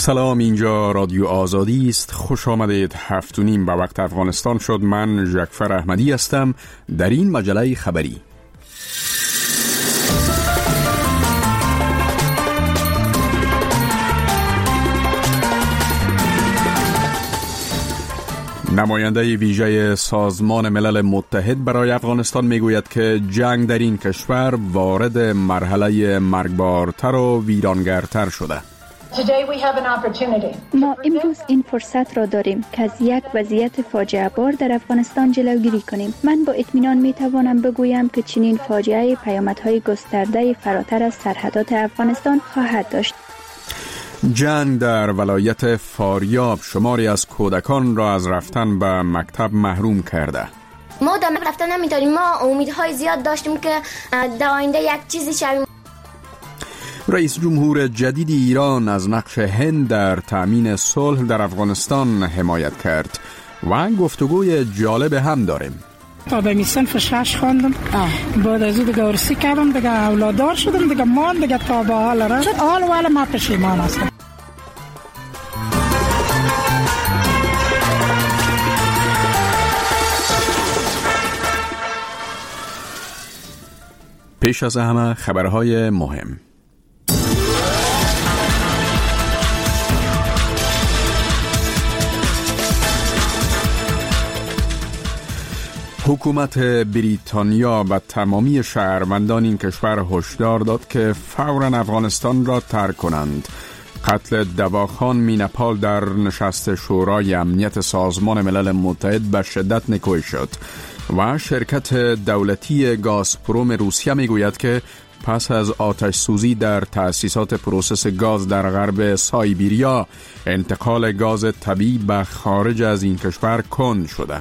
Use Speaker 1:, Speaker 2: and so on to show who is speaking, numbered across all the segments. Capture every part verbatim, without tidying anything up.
Speaker 1: سلام، اینجا رادیو آزادی است. خوش آمدید. هفت و نیم به وقت افغانستان شد. من جعفر احمدی هستم در این مجله خبری. نماینده ویژه سازمان ملل متحد برای افغانستان میگوید که جنگ در این کشور وارد مرحله مرگبارتر و ویرانگرتر شده.
Speaker 2: ما امروز این فرصت را داریم که از یک وضعیت فاجعه بار در افغانستان جلوگیری کنیم. من با اطمینان می توانم بگویم که چنین فاجعه پیامدهای گسترده فراتر از سرحدات افغانستان خواهد داشت.
Speaker 1: جنگ در ولایت فاریاب شماری از کودکان را از رفتن به مکتب محروم کرده.
Speaker 3: ما در مکتب رفتن نمی‌داریم. ما امیدهای زیاد داشتیم که در آینده یک چیزی شویم.
Speaker 1: رئیس جمهور جدید ایران از نقش هند در تأمین صلح در افغانستان حمایت کرد و گفتگوی جالب هم داریم.
Speaker 4: تا به صنف شش خواندم، بعد از اون دیگه ورسی کردم، دیگه اولادار شدم، دیگه مان دیگه تا به حال را حال و حال ما پشیمان هستم.
Speaker 1: پیش از همه خبرهای مهم. حکومت بریتانیا به تمامی شهروندان این کشور هشدار داد که فوراً افغانستان را ترک کنند. قتل دواخان مینپال در نشست شورای امنیت سازمان ملل متحد به شدت نکوهش شد و شرکت دولتی گازپروم روسیه میگوید که پس از آتش سوزی در تأسیسات پروسس گاز در غرب سایبیریا، انتقال گاز طبیعی به خارج از این کشور کند شده.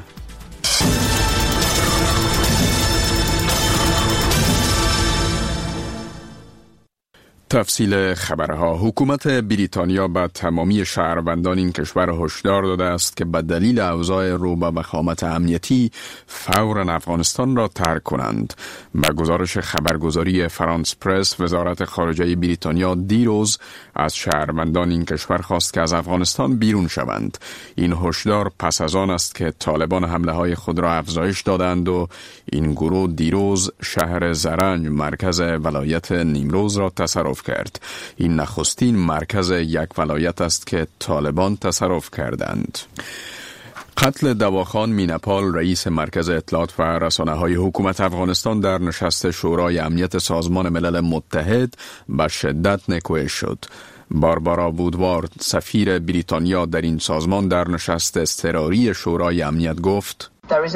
Speaker 1: تفصیل خبرها. حکومت بریتانیا به تمامی شهروندان این کشور هشدار داده است که به دلیل اوضاع رو به وخامت امنیتی فوراً افغانستان را ترک کنند. به گزارش خبرگزاری فرانس پرس، وزارت خارجه بریتانیا دیروز از شهروندان این کشور خواست که از افغانستان بیرون شوند. این هشدار پس از آن است که طالبان حمله های خود را افزایش دادند و این گروه دیروز شهر زرنج، مرکز ولایت نیمروز را تصرف کرد. این نخستین مرکز یک ولایت است که طالبان تصرف کردند. قتل دواخان مینپال، رئیس مرکز اطلاعات و رسانه‌های حکومت افغانستان در نشست شورای امنیت سازمان ملل متحد به شدت نکوهش شد. باربارا وودوارد، سفیر بریتانیا در این سازمان، در نشست اضطراری شورای امنیت گفت: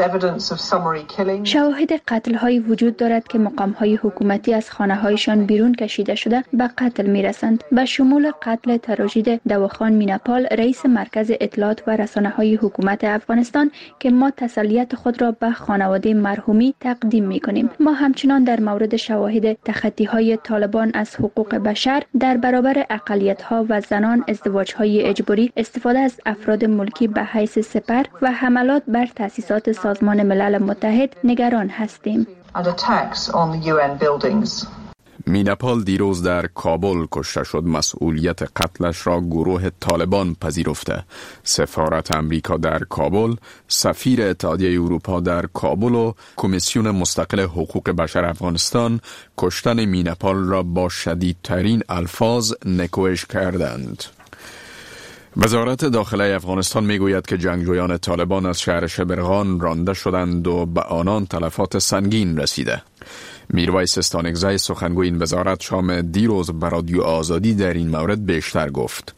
Speaker 2: شواهد قتل های وجود دارد که مقام های حکومتی از خانه هایشان بیرون کشیده شده به قتل می رسند. به شمول قتل تراژدی دواخان مینپال، رئیس مرکز اطلاعات و رسانه های حکومت افغانستان، که ما تسلیت خود را به خانواده مرحومی تقدیم می کنیم. ما همچنان در مورد شواهد تخطی های طالبان از حقوق بشر در برابر اقلیت ها و زنان، ازدواج های اجباری، استفاده از افراد ملکی به حیث سپر و حملات بر تأسیسات سازمان ملل متحد نگران هستیم.
Speaker 1: مینپال دیروز در کابل کشته شد. مسئولیت قتلش را گروه طالبان پذیرفته. سفارت امریکا در کابل، سفیر اتحادیه اروپا در کابل و کمیسیون مستقل حقوق بشر افغانستان کشتن مینپال را با شدیدترین الفاظ نکوهش کردند. وزارت داخله افغانستان میگوید که جنگجویان طالبان از شهر شبرغان رانده شدند و به آنان تلفات سنگین رسیده. میرویس استانکزی، سخنگوی این وزارت، شام دیروز به رادیو آزادی در این مورد بیشتر گفت.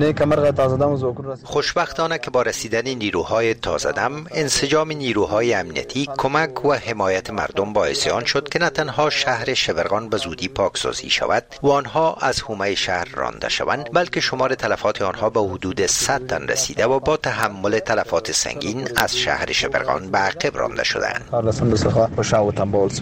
Speaker 5: خوشبختانه که با رسیدن نیروهای تازه‌دم، انسجام نیروهای امنیتی، کمک و حمایت مردم باعث آن شد که نه تنها شهر شبرغان به زودی پاکسازی شود و آنها از حومه شهر رانده شوند، بلکه شمار تلفات آنها به حدود صد تن رسیده و با تحمل تلفات سنگین از شهر شبرغان به عقب رانده شدند.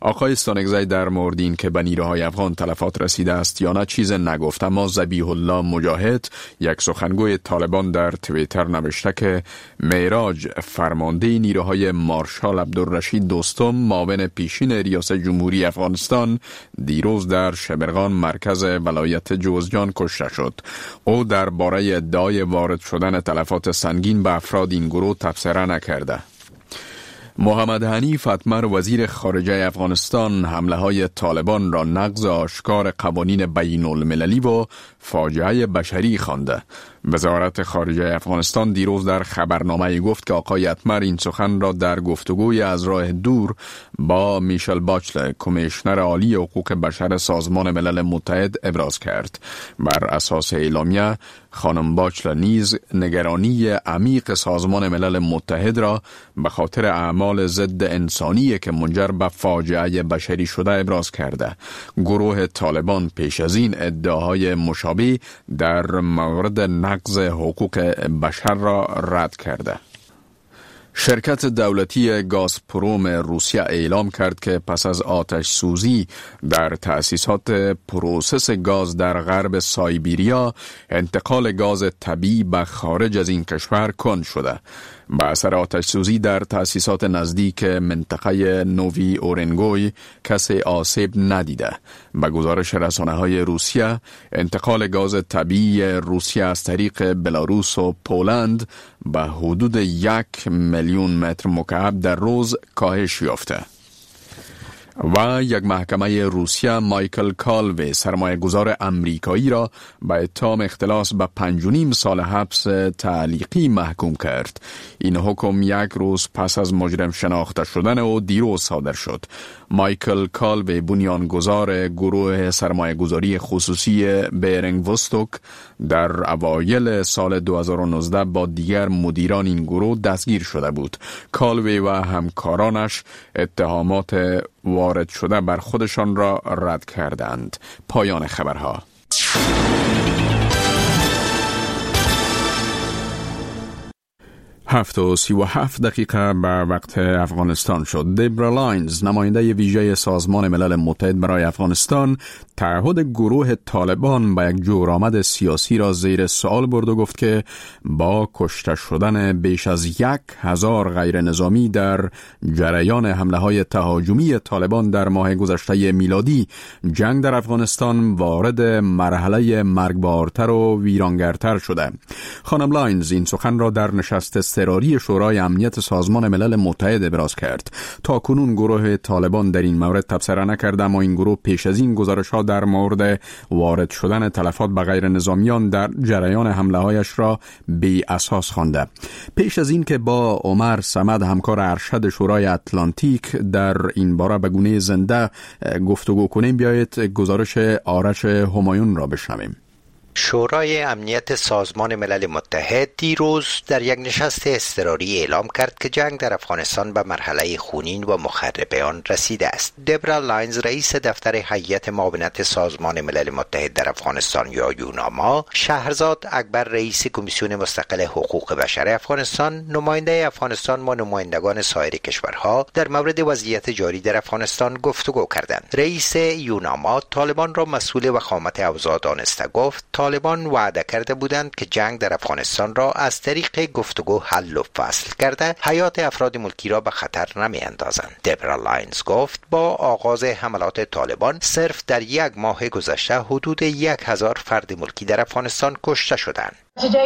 Speaker 1: آقای استانگزی در مورد این که به نیروهای افغان تلفات رسیده است یا نه چیز نگفت، اما ذبیح الله مجاهد یک سخنگوی طالبان در توییتر نوشته که معراج فرمانده نیروهای مارشال عبدالرشید دوستم معاون پیشین ریاست جمهوری افغانستان دیروز در شبرغان مرکز ولایت جوزجان کشته شد. او درباره ادعای وارد شدن تلفات سنگین به افراد این گروه تبصره نکرده. محمد حنیف اتمر وزیر خارجه افغانستان حمله های طالبان را نقض آشکار قوانین بین المللی و فاجعه بشری خوانده. وزارت خارجه افغانستان دیروز در خبرنامه گفت که آقای اتمر این سخن را در گفتگوی از راه دور با میشل باچل، کمیشنر عالی حقوق بشر سازمان ملل متحد ابراز کرد. بر اساس اعلامیه خانم باچل نیز نگرانی عمیق سازمان ملل متحد را به خاطر اعمال ضد انسانی که منجر به فاجعه بشری شده ابراز کرده. گروه طالبان پیش از این ادعاهای مشابه در مورد نقض حقوق بشر را رد کرده. شرکت دولتی گازپروم روسیه اعلام کرد که پس از آتش سوزی در تأسیسات پروسس گاز در غرب سایبیریا، انتقال گاز طبیعی به خارج از این کشور کند شده. به اثر آتش سوزی در تأسیسات نزدیک منطقه نووی اورنگوی کسی آسیب ندیده. به گزارش رسانه‌های روسیه، انتقال گاز طبیعی روسیه از طریق بلاروس و پولند به حدود یک میلیون متر مکعب در روز کاهش یافته. و یک محکمه روسیه مایکل کالوی سرمایه گذار امریکایی را به اتهام اختلاس به پنج و نیم سال حبس تعلیقی محکوم کرد. این حکم یک روز پس از مجرم شناخته شدن او دیروز صادر شد. مایکل کالوی بنیانگذار گروه سرمایه گذاری خصوصی بیرنگ وستوک در اوایل سال دو هزار و نوزده با دیگر مدیران این گروه دستگیر شده بود. کالوی و همکارانش اتهامات وارد شده بر خودشان را رد کردند. پایان خبرها. هفت و سی و هفت دقیقه به وقت افغانستان شد. دبرا لاینز، نماینده ویژه سازمان ملل متحد برای افغانستان، تعهد گروه طالبان به یک جورآمد سیاسی را زیر سوال برد و گفت که با کشته شدن بیش از یک هزار غیر نظامی در جریان حمله های تهاجمی طالبان در ماه گذشته میلادی، جنگ در افغانستان وارد مرحله مرگبارتر و ویرانگرتر شده. خانم لاینز این سخن را در نشست اضطراری شورای امنیت سازمان ملل متحد ابراز کرد. تا کنون گروه طالبان در این مورد تبصره نکرده، اما این گروه پیش از این گزارش‌ها در مورد وارد شدن تلفات به غیر نظامیان در جریان حمله هایش را بی اساس خوانده. پیش از این که با عمر صمد، همکار ارشد شورای اتلانتیک، در این باره به گونه زنده گفتگو کنیم، بیایید گزارش آرش همایون را بشنویم.
Speaker 5: شورای امنیت سازمان ملل متحد دیروز در یک نشست اضطراری اعلام کرد که جنگ در افغانستان به مرحله خونین و مخرب آن رسیده است. دبرا لاینز، رئیس دفتر هیئت معاونت سازمان ملل متحد در افغانستان یا یوناما، شهرزاد اکبر، رئیس کمیسیون مستقل حقوق بشر افغانستان، نماینده افغانستان و نمایندگان سایر کشورها در مورد وضعیت جاری در افغانستان گفتگو کردند. رئیس یوناما طالبان را مسئول وخامت اوضاع دانسته گفت طالبان وعده کرده بودند که جنگ در افغانستان را از طریق گفتگو حل و فصل کرده حیات افراد ملکی را به خطر نمی اندازند. دبرا لاینز گفت با آغاز حملات طالبان صرف در یک ماه گذشته حدود یک هزار فرد ملکی در افغانستان کشته شدند.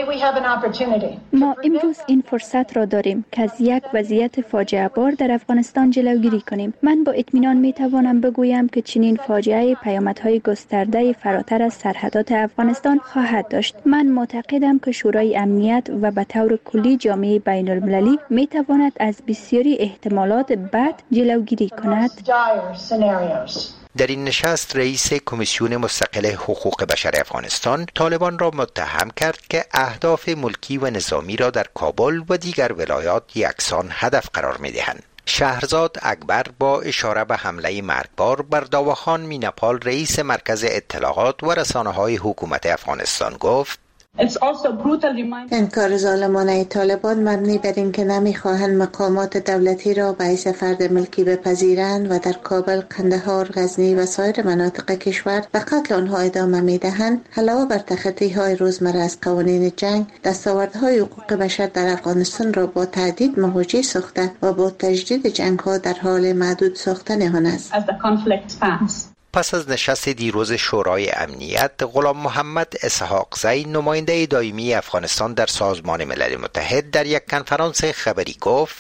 Speaker 2: ما امروز این فرصت را داریم که از یک وضعیت فاجعه بار در افغانستان جلوگیری کنیم. من با اطمینان می توانم بگویم که چنین فاجعه پیامدهای گسترده فراتر از سرحدات افغانستان خواهد داشت. من معتقدم که شورای امنیت و به طور کلی جامعه بین المللی می تواند از بسیاری احتمالات بد جلوگیری کند.
Speaker 5: در این نشست رئیس کمیسیون مستقل حقوق بشر افغانستان طالبان را متهم کرد که اهداف ملکی و نظامی را در کابل و دیگر ولایات یکسان هدف قرار می‌دهند. شهرزاد اکبر با اشاره به حمله مرگبار بر داوخان میناپال، رئیس مرکز اطلاعات و رسانه‌های حکومت افغانستان گفت
Speaker 6: این کار ظالمانه طالبان مبنی بر اینکه نمیخواهند مقامات دولتی را به حیث فرد ملکی بپذیرند و در کابل، قندهار، غزنی و سایر مناطق کشور به قتل آنها ادامه میدهند، علاوه بر تخطی های روزمره از قوانین جنگ، دستاوردهای حقوق بشر در افغانستان را با تهدید مواجه ساخته و با تجدید جنگ ها در حال معدود ساختن آن است.
Speaker 5: پس از نشست دیروز شورای امنیت، غلام محمد اسحاق زی، نماینده دائمی افغانستان در سازمان ملل متحد، در یک کنفرانس خبری گفت: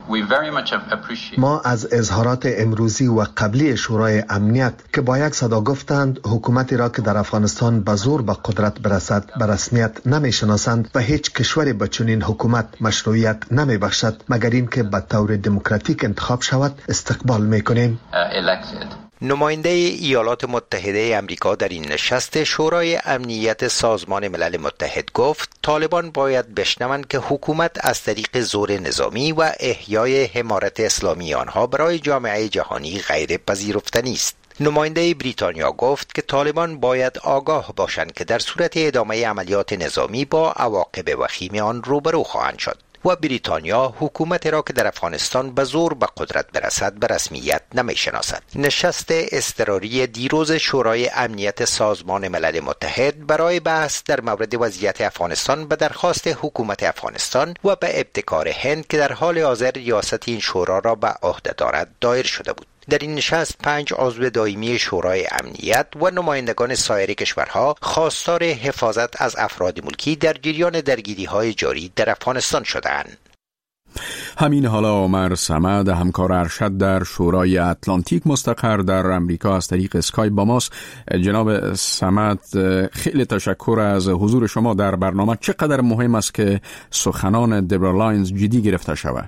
Speaker 7: ما از اظهارات امروزی و قبلی شورای امنیت که با یک صدا گفتند حکومتی را که در افغانستان به زور به قدرت برسد به رسمیت نمی شناسند و هیچ کشوری به چنین حکومت مشروعیت نمی بخشد مگر اینکه به طور دموکراتیک انتخاب شود استقبال می کنیم.
Speaker 5: نماینده ایالات متحده امریکا در این نشست شورای امنیت سازمان ملل متحد گفت طالبان باید بشنوند که حکومت از طریق زور نظامی و احیای حمارت اسلامی آنها برای جامعه جهانی غیر پذیرفتنی است. نماینده بریتانیا گفت که طالبان باید آگاه باشند که در صورت ادامه عملیات نظامی با عواقب وخیم آن روبرو خواهند شد و بریتانیا حکومت را که در افغانستان به زور به قدرت برسد به رسمیت نمی شناسد. نشست اضطراری دیروز شورای امنیت سازمان ملل متحد برای بحث در مورد وضعیت افغانستان به درخواست حکومت افغانستان و به ابتکار هند که در حال حاضر ریاست این شورا را به عهده دارد دایر شده بود. در این نشست پنج عضو دائمی شورای امنیت و نمایندگان سایر کشورها خواستار حفاظت از افراد ملکی در جریان درگیری‌های جاری در افغانستان شدند.
Speaker 1: همین حالا عمر صمد، همکار ارشد در شورای اتلانتیک مستقر در امریکا، از طریق اسکایپ با ماست. جناب صمد، خیلی تشکر از حضور شما در برنامه. چقدر مهم است که سخنان دبرا لاینز جدی گرفته شود؟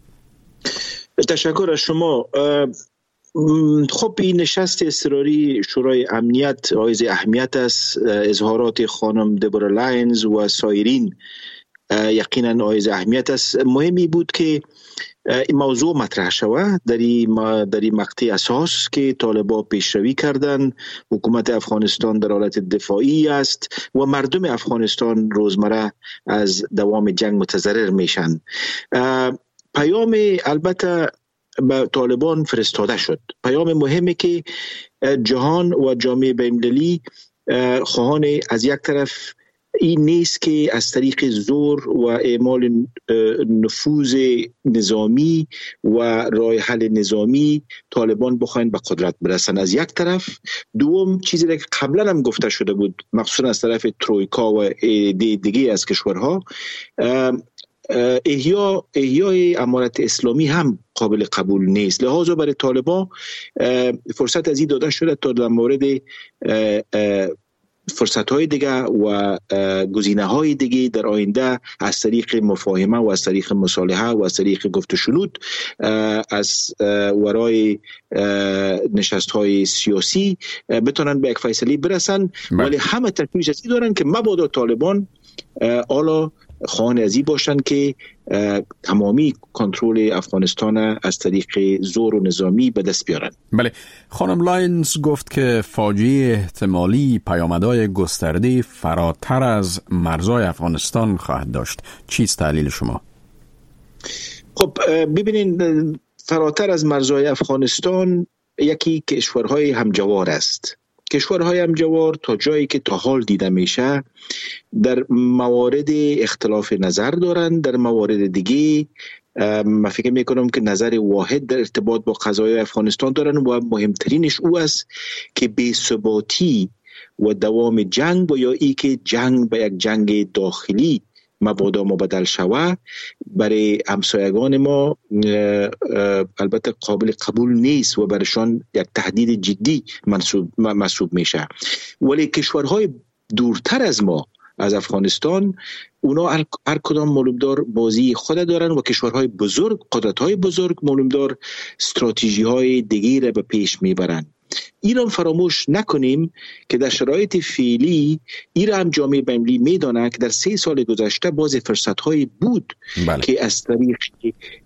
Speaker 8: تشکر از شما. خب این نشست اضطراری شورای امنیت حائز اهمیت است. اظهارات خانم دبرا لاینز و سایرین یقینا حائز اهمیت است. مهمی بود که این موضوع مطرح شود در این در این مقطع اساس که طالبان پیشروی کردند، حکومت افغانستان در حالت دفاعی است و مردم افغانستان روزمره از دوام جنگ متضرر میشن. پیام البته به طالبان فرستاده شد. پیام مهمه که جهان و جامعه بین‌المللی خواهان از یک طرف این نیست که از طریق زور و اعمال نفوذ نظامی و راه حل نظامی طالبان بخواین به قدرت برسن از یک طرف. دوم چیزی که قبلا هم گفته شده بود مخصوصا از طرف ترویکا و دیگه از کشورها، احیا احیای امارت اسلامی هم قابل قبول نیست. لذا برای طالبان فرصت از این داده شده تا در مورد فرصت های دیگه و گزینه های دیگه در آینده از طریق مفاهمه و از طریق مصالحه و از طریق گفت و شنود از ورای نشست های سیاسی بتونن به یک فیصله برسن. ولی همه تشویش ازی دارن که مبادا طالبان حالا خواهان ازی باشند که تمامی کنترل افغانستان از طریق زور و نظامی به دست بیارن.
Speaker 1: بله، خانم لاینز گفت که فاجعه احتمالی پیامدهای گسترده فراتر از مرزهای افغانستان خواهد داشت. چیست دلیل شما؟
Speaker 8: خب ببینید، فراتر از مرزهای افغانستان یکی کشورهای همجوار است. کشورهای همجوار تا جایی که تا حال دیده میشه در موارد اختلاف نظر دارن، در موارد دیگه من فکر میکنم که نظر واحد در ارتباط با قضایای افغانستان دارن و مهمترینش او است که بی‌ثباتی و دوام جنگ و یا ای که جنگ به یک جنگ داخلی مبادا مبدل شود برای همسایگان ما البته قابل قبول نیست و برشان یک تهدید جدی محسوب محسوب میشه. ولی کشورهای دورتر از ما از افغانستان اونا هر کدام معلومدار بازی خود دارن و کشورهای بزرگ، قدرت‌های بزرگ معلومدار استراتژی‌های دیگه را به پیش میبرن. ایران فراموش نکنیم که در شرایط فعلی ایران هم جامعه بین‌المللی میدانه که در سه سال گذشته باز فرصت‌هایی بود بله. که از طریق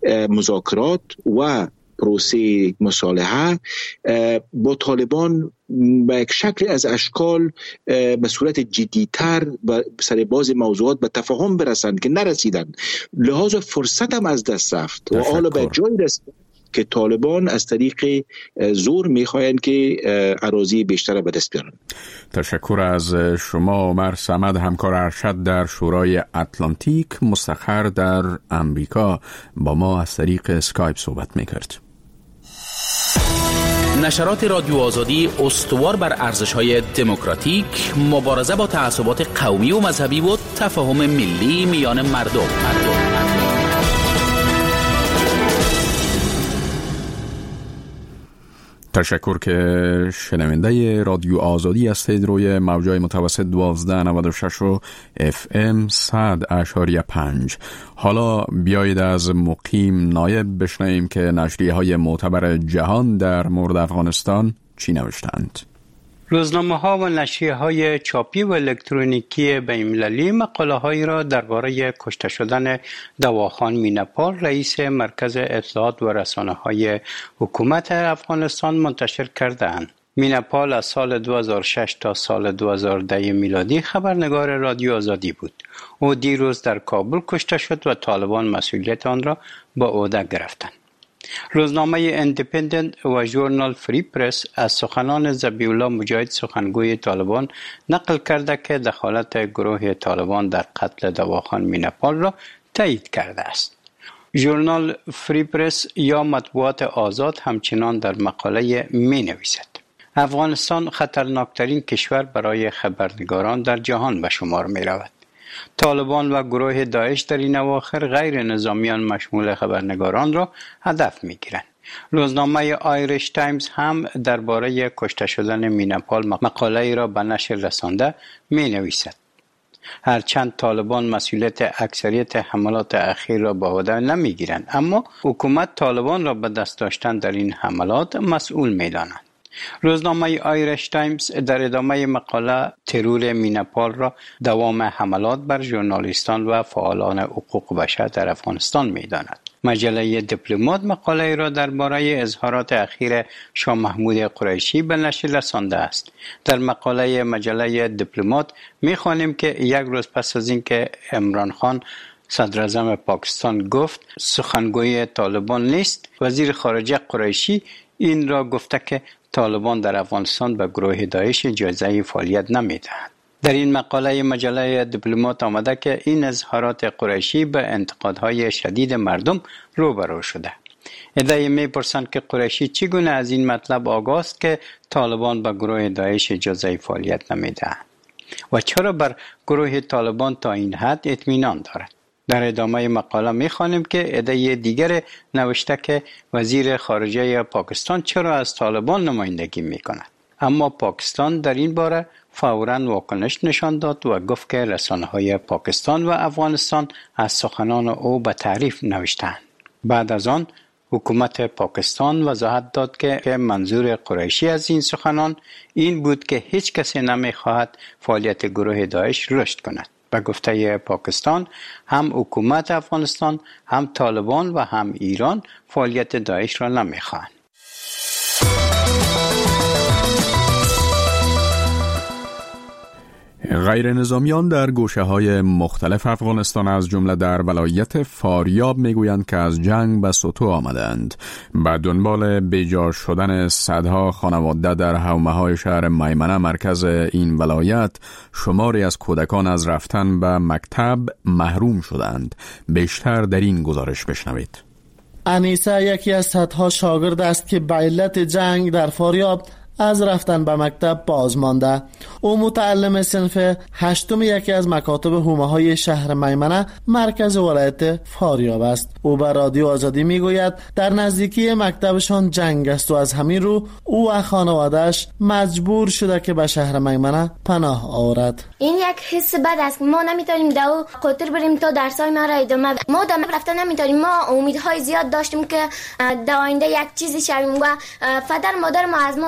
Speaker 8: مذاکرات و پروسه مصالحه با طالبان به یک شکل از اشکال به صورت جدیتر به سر باز موضوعات به تفاهم برسند که نرسیدن، لحاظ فرصت هم از دست رفت و حالا به جای رسید که طالبان از طریق زور میخواهند که اراضی بیشتر به دست بیارن.
Speaker 1: تشکر از شما عمر صمد، همکار ارشد در شورای اتلانتیک مستقر در امریکا، با ما از طریق اسکایپ صحبت میکرد.
Speaker 9: نشرات رادیو آزادی استوار بر ارزش‌های دموکراتیک، مبارزه با تعصبات قومی و مذهبی و تفاهم ملی میان مردم. مردم.
Speaker 1: تشکر که شنونده رادیو آزادی هستید روی موجای متوسط دوازده نود و شش و اف ام صد اشاریه پنج. حالا بیایید از مقیم نایب بشنویم که نشریه های معتبر جهان در مورد افغانستان چی نوشتند.
Speaker 10: روزنامه ها و نشریه های چاپی و الکترونیکی بین‌المللی مقاله هایی را درباره کشته شدن دواخان میناپال، رئیس مرکز اطلاعات و رسانه های حکومت افغانستان منتشر کرده‌اند. میناپال از سال دو هزار و شش تا سال دو هزار و ده میلادی خبرنگار رادیو آزادی بود. او دیروز در کابل کشته شد و طالبان مسئولیت آن را به عهده گرفتند. روزنامه اندیپندنت و ژورنال فری پرس از سخنان ذبیح الله مجاهد سخنگوی طالبان نقل کرده که دخالت گروه طالبان در قتل دواخان میناپال را تایید کرده است. ژورنال فری پرس یا مطبوعات آزاد همچنان در مقاله می نویسد: افغانستان خطرناکترین کشور برای خبرنگاران در جهان به شمار می رود. طالبان و گروه داعش در این اواخر غیر نظامیان مشمول خبرنگاران را هدف می گیرند. روزنامه آیریش تایمز هم درباره کشته شدن میناپال مقاله را به نشر رسانده می نویسد: هرچند طالبان مسئولیت اکثریت حملات اخیر را به عهده نمی گیرند، اما حکومت طالبان را به دست داشتن در این حملات مسئول می داند. روزنامه آیریش تایمز در ادامه مقاله ترور میناپال را دوام حملات بر ژورنالیستان و فعالان حقوق بشر در افغانستان می داند. مجله دیپلمات مقاله را درباره اظهارات اخیر شاه محمود قریشی به نشر رسانده است. در مقاله مجله دیپلمات می خوانیم که یک روز پس از اینکه عمران خان صدر اعظم پاکستان گفت سخنگوی طالبان نیست، وزیر خارجه قریشی این را گفته که طالبان در افغانستان به گروه داعش اجازه فعالیت نمی‌دهند. در این مقاله مجله دیپلمات آمده که این اظهارات قریشی به انتقادهای شدید مردم روبرو شده. عده‌ای می‌پرسند که قریشی چگونه از این مطلب آگاه است که طالبان به گروه داعش اجازه فعالیت نمی‌دهند و چرا بر گروه طالبان تا این حد اطمینان دارد. در ادامه مقاله می‌خوانیم که عده دیگر نوشته که وزیر خارجه پاکستان چرا از طالبان نمایندگی می‌کند، اما پاکستان در این باره فوراً واکنش نشان داد و گفت که رسانه‌های پاکستان و افغانستان از سخنان او به تعریف نوشتند. بعد از آن حکومت پاکستان وضاحت داد که منظور قریشی از این سخنان این بود که هیچ کسی نمی‌خواهد فعالیت گروه داعش رشد کند. به گفته پاکستان هم حکومت افغانستان، هم طالبان و هم ایران فعالیت داعش را نمی‌خواهند.
Speaker 1: غیر نظامیان در گوشه های مختلف افغانستان از جمله در ولایت فاریاب میگویند که از جنگ به سطوح آمدند. به دنبال بیجا شدن صدها خانواده در حومه های شهر میمنه مرکز این ولایت، شماری از کودکان از رفتن به مکتب محروم شدند. بیشتر در این گزارش بشنوید.
Speaker 11: انیسه یکی از صدها شاگرد است که به علت جنگ در فاریاب از رفتن به مکتب باز مانده. او متعلم صنف هشتم یکی از مکاتب حومه های شهر میمنه مرکز ولایت فاریاب است. او به رادیو آزادی میگوید در نزدیکی مکتبشان جنگ است و از همین رو او و خانواده‌اش مجبور شده که به شهر میمنه پناه آورد.
Speaker 3: این یک حس بد است. ما نمیتونیم دو خاطر بریم تا درسای ما را ادامه. ما دم رفتن نمیتونیم. ما امیدهای زیاد داشتیم که در آینده یک چیزی شویم و پدر مادر ما از ما امیدهای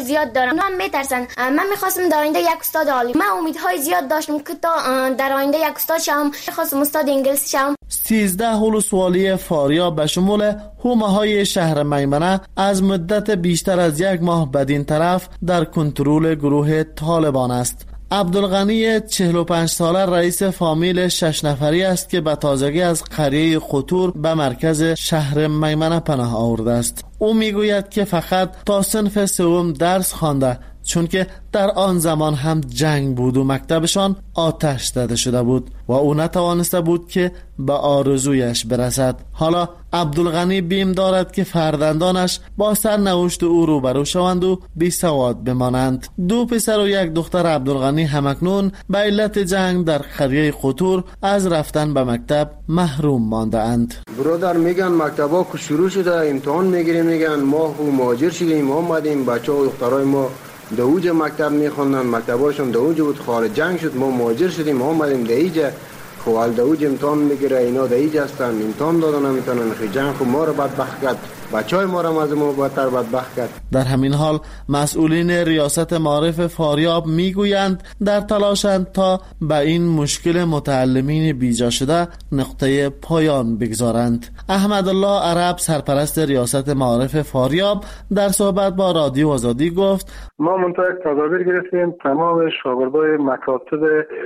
Speaker 3: زیاد دارن، اونا هم میترسن. من میخواستم در آینده یک استاد عالی، من امیدهای زیاد داشتم که تا در آینده یک استاد شم، میخواستم استاد انگلیسی شم.
Speaker 11: سیزده ولسوالی فاریاب به شمول حومه های شهر میمنه از مدت بیشتر از یک ماه بدین طرف در کنترل گروه طالبان است. عبدالغنی چهل و پنج ساله رئیس فامیل شش نفری است که به تازگی از قریه قطور به مرکز شهر میمنه پناه آورده است. او میگوید که فقط تا صنف سوم درس خوانده، چون که در آن زمان هم جنگ بود و مکتبشان آتش زده شده بود و او نتوانسته بود که به آرزویش برسد. حالا عبدالغنی بیم دارد که فرزندانش با سرنوشت او روبرو شوند و بی سواد بمانند. دو پسر و یک دختر عبدالغنی همکنون به علت جنگ در قریه قطور از رفتن به مکتب محروم مانده اند.
Speaker 12: برادر میگن مکتبا که شروع شده امتحان میگیریم، میگن ما مهاجر شدیم، ما اومدیم، بچه و دخترای ما دوج مکتب میخوندن، مکتباشون دوج بود، خارج جنگ شد، ما مهاجر شدیم، ما اومدیم دیجا خوال دوج امتحان میگیره، اینا دیج هستن، امتحان دادن نمیتونن، خیلی جنگ خو ما رو بدبخت کرد، بچهای ما رو از ما بدتر بدبخت کرد.
Speaker 11: در همین حال مسئولین ریاست معارف فاریاب میگویند در تلاشند تا به این مشکل متعلمین بیجا شده نقطه پایان بگذارند. احمد الله عرب سرپرست ریاست معارف فاریاب در صحبت با رادیو آزادی گفت
Speaker 13: ما منطقه تدابیر گرفتیم تمام شاگردای مکاتب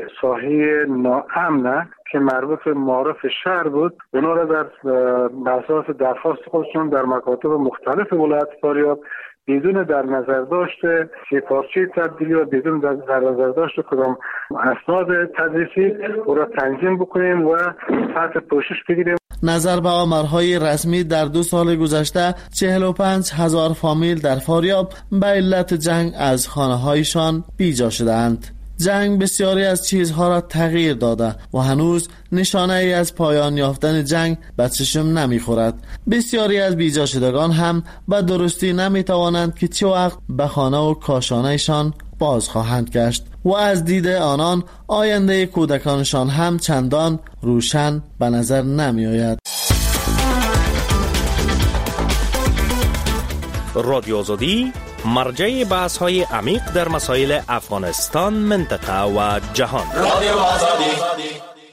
Speaker 13: ساحه ناامنه که مربوط به معارف شهر بود، اونا را در اساس درخواست خودشون در مکاتب مختلف ولایت فاریاب بدون در نظر داشته سفارچی تبدیلی و بدون در نظر داشته کدام اسناد تدریسی او را تنظیم بکنیم و تحت پوشش بگیریم.
Speaker 11: نظر به آمارهای رسمی در دو سال گذشته چهل و پنج هزار فامیل در فاریاب به علت جنگ از خانه‌هایشان بیجا شده‌اند. جنگ بسیاری از چیزها را تغییر داده و هنوز نشانه ای از پایان یافتن جنگ به چشم نمیخورد. بسیاری از بیجا شدگان هم به درستی نمیتوانند که چه وقت به خانه و کاشانهشان باز خواهند گشت و از دید آنان آینده کودکانشان هم چندان روشن به نظر نمی آید.
Speaker 14: رادیو آزادی مرجع بحث های عمیق در مسائل افغانستان، منطقه و جهان. رادیو آزادی.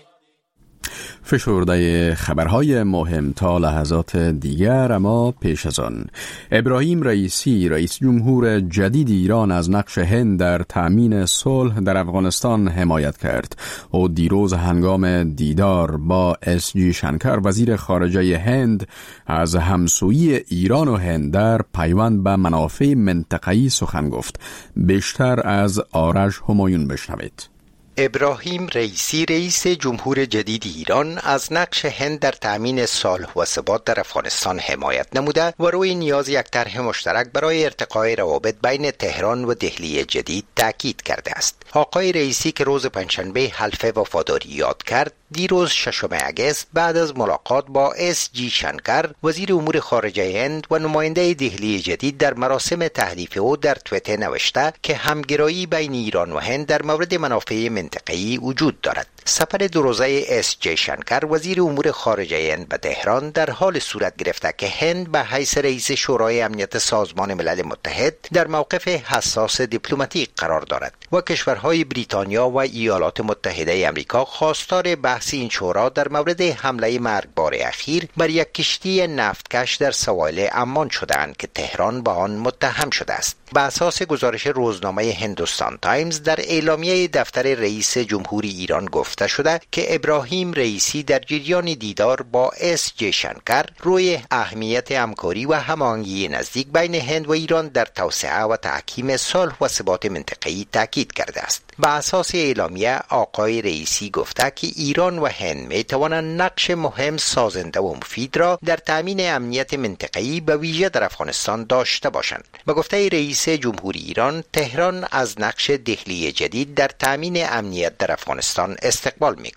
Speaker 1: فشرده خبرهای مهم تا لحظات دیگر، اما پیش از آن ابراهیم رئیسی رئیس جمهور جدید ایران از نقش هند در تأمین صلح در افغانستان حمایت کرد. او دیروز هنگام دیدار با اس جی شنکر وزیر خارجه هند از همسویی ایران و هند در پیوند به منافع منطقه‌ای سخن گفت. بیشتر از آرش همایون بشنوید.
Speaker 5: ابراهیم رئیسی رئیس جمهور جدید ایران از نقش هند در تأمین صلح و ثبات در افغانستان حمایت نموده و روی نیاز یک طرح مشترک برای ارتقای روابط بین تهران و دهلی جدید تاکید کرده است. آقای رئیسی که روز پنجشنبه حلف وفاداری یاد کرد، دیروز ششم اگست بعد از ملاقات با اس جی شنکر وزیر امور خارجه هند و نماینده دهلی جدید در مراسم تحلیف او در تویتر نوشته که همگرایی بین ایران و هند در مورد منافع منطقه‌ای وجود دارد. سفر دو روزه اس جی شنکر وزیر امور خارجه هند به تهران در حال صورت گرفته که هند به حیث رئیس شورای امنیت سازمان ملل متحد در موقف حساس دیپلماتیک قرار دارد و کشورهای بریتانیا و ایالات متحده آمریکا خواستار بحث این شورا در مورد حمله مرگبار اخیر بر یک کشتی نفتکش در سواحل عمان شدند که تهران با آن متهم شده است. به اساس گزارش روزنامه هندوستان تایمز در اعلامیه دفتر رئیس جمهوری ایران گفته شده که ابراهیم رئیسی در جریان دیدار با اس جی شنکر روی اهمیت همکاری و هماهنگی نزدیک بین هند و ایران در توسعه و تحکیم صلح و ثبات منطقه‌ای تاکید کرده است. به اساس اعلامیه آقای رئیسی گفته که ایران و هند می توانند نقش مهم سازنده و مفید را در تامین امنیت منطقه‌ای به ویژه در افغانستان داشته باشند. به گفته رئیس جمهوری ایران، تهران از نقش دهلی جدید در تامین امنیت در افغانستان استقبال می کند.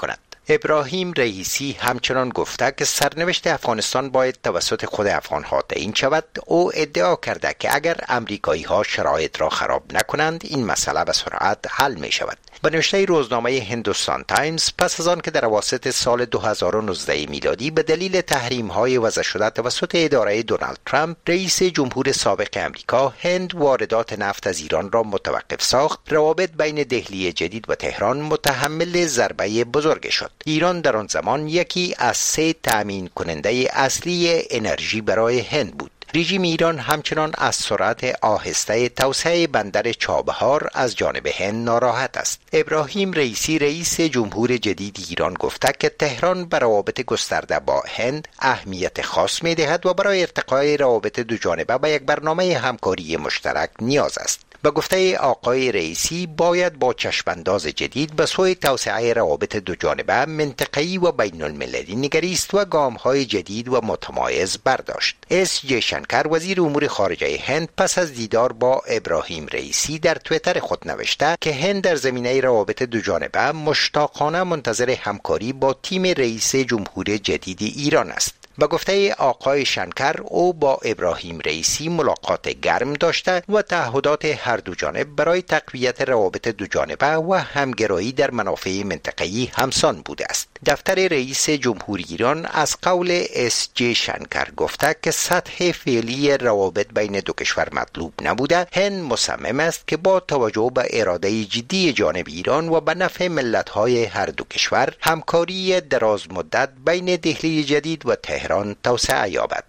Speaker 5: ابراهیم رئیسی همچنان گفته که سرنوشت افغانستان باید توسط خود افغان‌ها تعیین شود. او ادعا کرده که اگر امریکایی‌ها شرایط را خراب نکنند این مسئله به سرعت حل می شود. به نوشته روزنامه هندوستان تایمز، پس از آن که در اواسط سال دو هزار و نوزده میلادی به دلیل تحریم‌های وضع شده توسط اداره دونالد ترامپ، رئیس جمهور سابق امریکا، هند واردات نفت از ایران را متوقف ساخت، روابط بین دهلی جدید و تهران متحمل ضربه بزرگ شد. ایران در آن زمان یکی از سه تامین کننده اصلی انرژی برای هند بود. رژیم ایران همچنان از سرعت آهسته توسعه بندر چابهار از جانب هند ناراحت است. ابراهیم رئیسی، رئیس جمهور جدید ایران، گفته که تهران به روابط گسترده با هند اهمیت خاص می‌دهد و برای ارتقای روابط دو جانبه به یک برنامه همکاری مشترک نیاز است. به گفته آقای رئیسی، باید با چشمانداز جدید به سوی توسعه روابط دو جانبه، منطقه‌ای و بین المللی نگریست و گام‌های جدید و متمایز برداشت. اس جی شنکر، وزیر امور خارجه هند، پس از دیدار با ابراهیم رئیسی در توییتر خود نوشته که هند در زمینه روابط دو جانبه مشتاقانه منتظر همکاری با تیم رئیس جمهور جدید ایران است. به گفته آقای شنکر، او با ابراهیم رئیسی ملاقات گرم داشته و تعهدات هر دو جانب برای تقویت روابط دو جانبه و همگرایی در منافع منطقه‌ای همسان بوده است. دفتر رئیس جمهور ایران از قول اس جی شنکر گفته که سطح فعلی روابط بین دو کشور مطلوب نبوده. هند مصمم است که با توجه به اراده جدی جانب ایران و به نفع ملت‌های هر دو کشور، همکاری دراز مدت بین دهلی جدید و تهران توسعه یابد.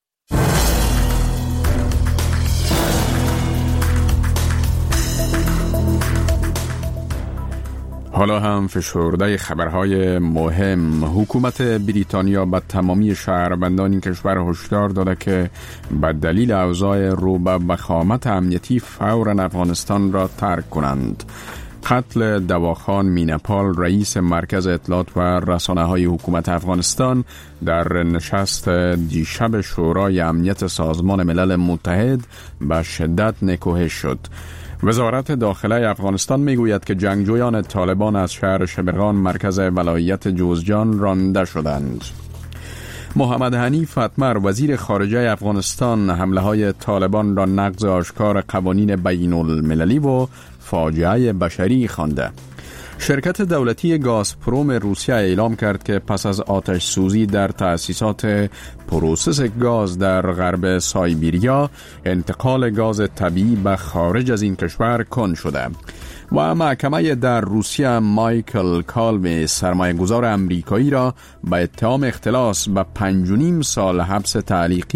Speaker 1: حالا هم فشرده خبرهای مهم. حکومت بریتانیا به تمامی شهروندان این کشور هشدار داده که به دلیل اوضاع رو به وخامت امنیتی فوراً افغانستان را ترک کنند. قتل دواخان مینپال، رئیس مرکز اطلاعات و رسانه‌های حکومت افغانستان، در نشست دیشب شورای امنیت سازمان ملل متحد به شدت نکوهش شد. وزارت داخله افغانستان میگوید که جنگجویان طالبان از شهر شبرغان، مرکز ولایت جوزجان، رانده شدند. محمد حنیف اتمر، وزیر خارجه افغانستان، حمله های طالبان را نقض آشکار قوانین بین المللی و فاجعه بشری خوانده. شرکت دولتی گازپروم روسیه اعلام کرد که پس از آتش سوزی در تأسیسات پروسس گاز در غرب سایبیریا، انتقال گاز طبیعی به خارج از این کشور کند شده. و محکمه در روسیه مایکل کالوی، سرمایه‌گذار امریکایی، را به اتهام اختلاس به پنج و نیم سال حبس تعلیقی